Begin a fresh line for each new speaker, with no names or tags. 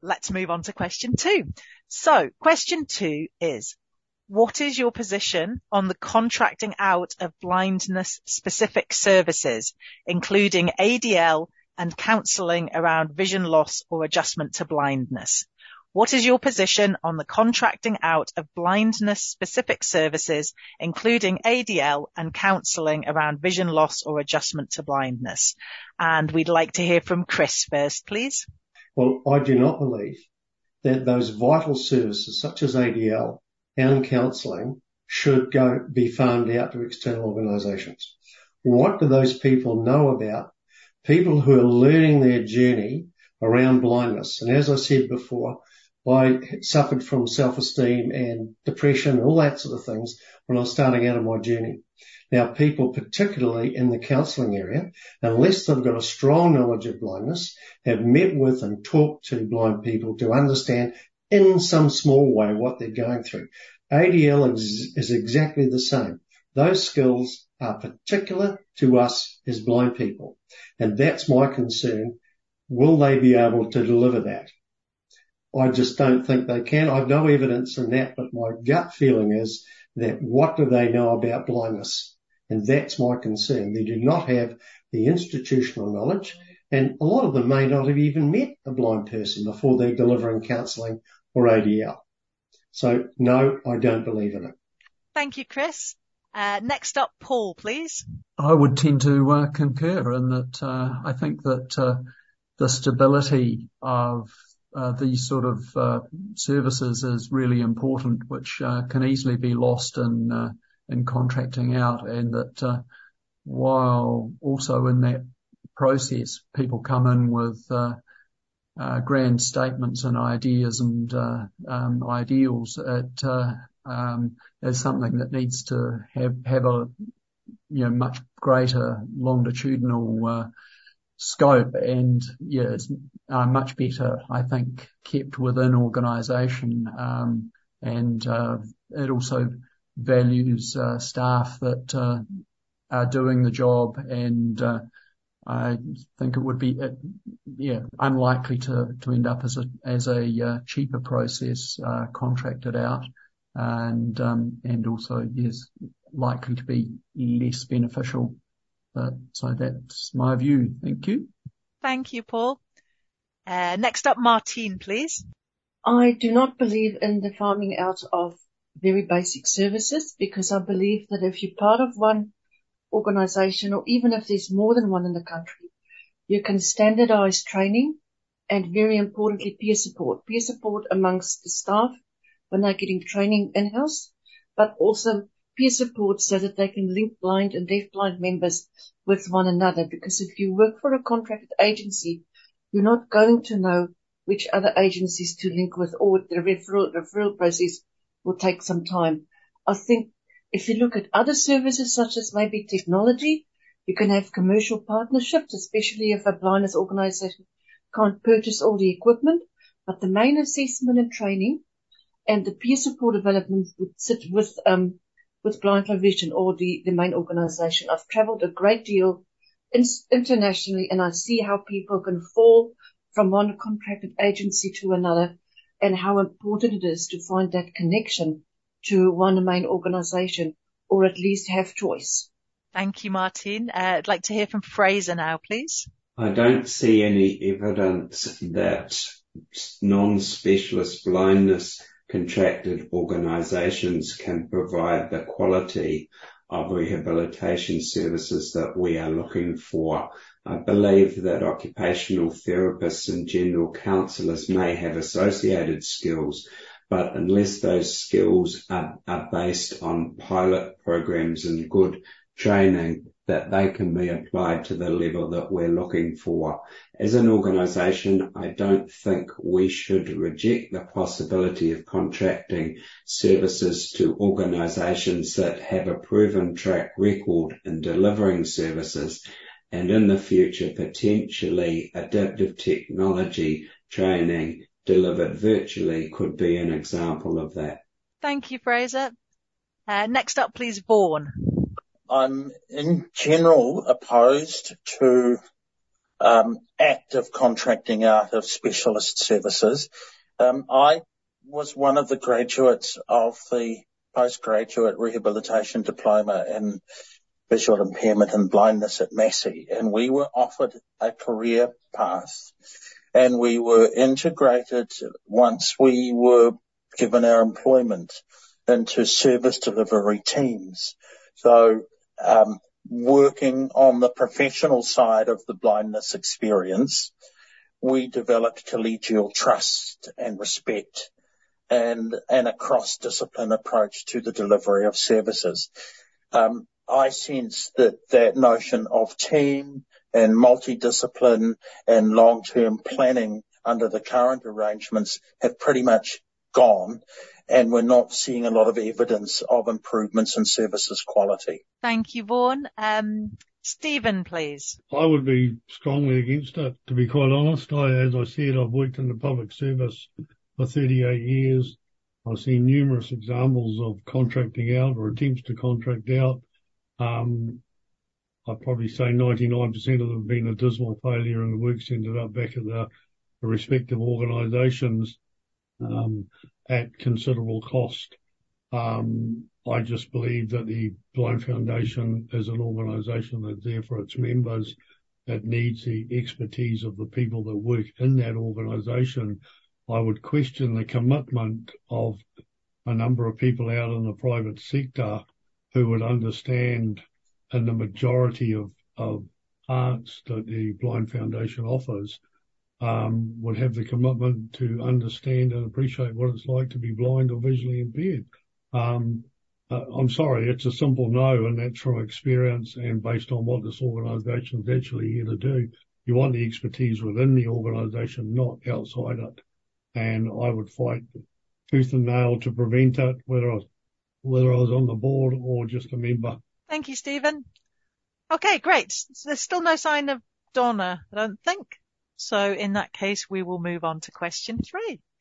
let's move on to question 2. So question 2 is, what is your position on the contracting out of blindness-specific services, including ADL and counselling around vision loss or adjustment to blindness? What is your position on the contracting out of blindness-specific services, including ADL and counselling around vision loss or adjustment to blindness? And we'd like to hear from Chris first, please.
Well, I do not believe that those vital services such as ADL and counselling should be farmed out to external organisations. What do those people know about people who are learning their journey around blindness? And as I said before, I suffered from self-esteem and depression and all that sort of things when I was starting out on my journey. Now, people, particularly in the counselling area, unless they've got a strong knowledge of blindness, have met with and talked to blind people to understand in some small way what they're going through. ADL is exactly the same. Those skills are particular to us as blind people, and that's my concern. Will they be able to deliver that? I just don't think they can. I've no evidence in that, but my gut feeling is that what do they know about blindness? And that's my concern. They do not have the institutional knowledge, and a lot of them may not have even met a blind person before they're delivering counselling or ADL. So, no, I don't believe in it.
Thank you, Chris. Next up, Paul, please.
I would tend to concur in that I think that the stability of these sort of services is really important, which can easily be lost in contracting out, and that while also in that process people come in with grand statements and ideas and ideals, it is something that needs to have a much greater longitudinal scope, and it's much better, I think, kept within organisation, and it also values staff that are doing the job, and I think it would be unlikely to end up as a cheaper process contracted out, and also likely to be less beneficial. So that's my view. Thank you.
Thank you, Paul. Next up, Martine, please.
I do not believe in the farming out of very basic services, because I believe that if you're part of one organisation, or even if there's more than one in the country, you can standardise training and, very importantly, peer support amongst the staff when they're getting training in-house, but also peer support so that they can link blind and deafblind members with one another. Because if you work for a contracted agency, you're not going to know which other agencies to link with, or the referral process will take some time. I think if you look at other services such as maybe technology, you can have commercial partnerships, especially if a blindness organisation can't purchase all the equipment. But the main assessment and training and the peer support development would sit with Blind Low Vision or the main organisation. I've travelled a great deal internationally, and I see how people can fall from one contracted agency to another, and how important it is to find that connection to one main organisation, or at least have choice.
Thank you, Martine. I'd like to hear from Fraser now, please.
I don't see any evidence that non-specialist blindness contracted organisations can provide the quality of rehabilitation services that we are looking for. I believe that occupational therapists and general counsellors may have associated skills, but unless those skills are based on pilot programs and good training, that they can be applied to the level that we're looking for. As an organisation, I don't think we should reject the possibility of contracting services to organisations that have a proven track record in delivering services, and in the future, potentially adaptive technology training delivered virtually could be an example of that.
Thank you, Fraser. Next up, please, Vaughan.
I'm in general opposed to act of contracting out of specialist services. I was one of the graduates of the postgraduate rehabilitation diploma in visual impairment and blindness at Massey, and we were offered a career path, and we were integrated once we were given our employment into service delivery teams. So working on the professional side of the blindness experience, we developed collegial trust and respect and a cross-discipline approach to the delivery of services. I sense that notion of team and multidiscipline and long-term planning under the current arrangements have pretty much gone, and we're not seeing a lot of evidence of improvements in services quality.
Thank you, Vaughan. Stephen, please.
I would be strongly against it, to be quite honest. As I said, I've worked in the public service for 38 years. I've seen numerous examples of contracting out or attempts to contract out. I'd probably say 99% of them have been a dismal failure, and the work's ended up back at the respective organisations at considerable cost. I just believe that the Blind Foundation is an organisation that's there for its members, that needs the expertise of the people that work in that organisation. I would question the commitment of a number of people out in the private sector who would understand, in the majority of arts that the Blind Foundation offers, would have the commitment to understand and appreciate what it's like to be blind or visually impaired. I'm sorry, it's a simple no, and that's from experience and based on what this organisation is actually here to do. You want the expertise within the organisation, not outside it. And I would fight tooth and nail to prevent it, whether I was on the board or just a member.
Thank you, Stephen. Okay, great. There's still no sign of Donna, I don't think. So in that case, we will move on to question 3.